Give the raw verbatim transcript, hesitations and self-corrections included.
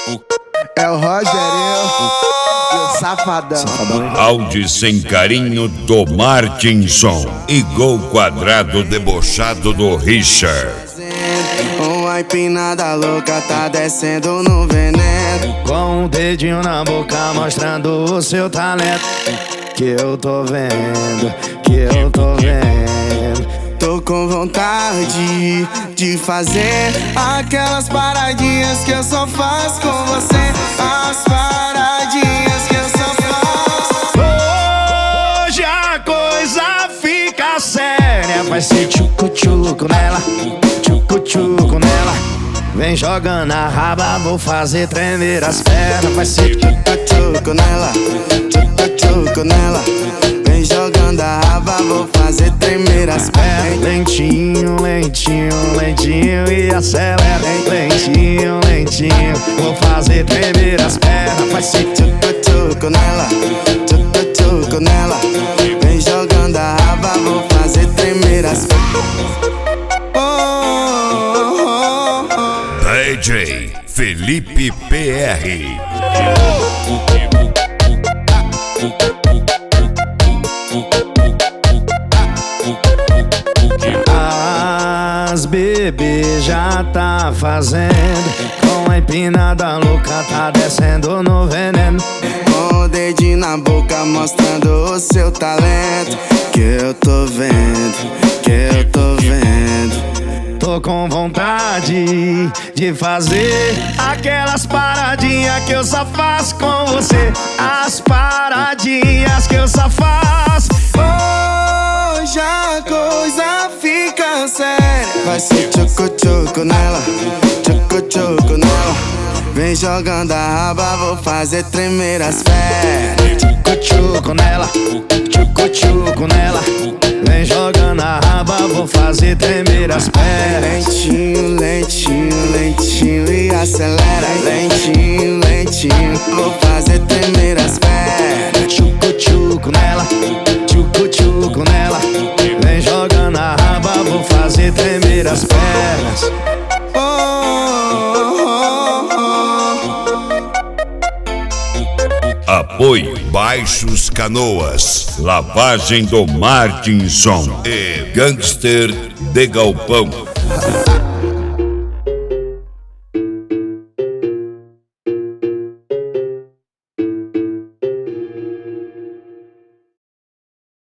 É o Rogerinho e o Safadão. Safadão. Áudio sem carinho do Martinson e gol quadrado debochado do Richard. Uma empinada louca tá descendo no veneno, com um dedinho na boca mostrando o seu talento. Que eu tô vendo, que eu tô vendo. Tô com vontade de fazer aquelas paradinhas que eu só faço com você. As paradinhas que eu só faço. Hoje a coisa fica séria. Vai ser tchucu-tchucu nela, tchucu-tchucu nela. Vem jogando a raba, vou fazer tremer as pernas. Vai ser tchucu-tchucu nela, tchucu-tchucu nela. Vem jogando a raba, vou fazer tremer as pernas. Lentinho, lentinho, lentinho e acelera. Lentinho, lentinho, vou fazer tremer as pernas. Vai ser tchucu-tchucu nela, tchucu-tchucu nela. Vem jogando a raba, vou fazer tremer as pernas. D J Felipe P R. As bebê já tá fazendo, com a empinada louca tá descendo no veneno. Com o dedinho na boca mostrando o seu talento. Que eu tô vendo, que eu tô vendo. Tô com vontade de fazer aquelas paradinhas que eu só faço com você. As paradinhas que eu só faço. Hoje a coisa fica séria. Vai ser tchucu-tchucu nela, tchucu-tchucu nela. Vem jogando a raba, vou fazer tremer as pernas. Tchucu-tchucu nela, tchucu-tchucu nela. Vem jogando a raba, vou fazer tremer as pernas. Lentinho, lentinho, lentinho e acelera. Lentinho, lentinho, vou fazer tremer as pernas. Tchucu-tchucu nela, tchucu-tchucu nela. Vem jogando a raba, vou fazer tremer as pernas. Oh, oh, oh, oh. Apoio Baixos Canoas, Lavagem do Martinson e Gangster de Galpão.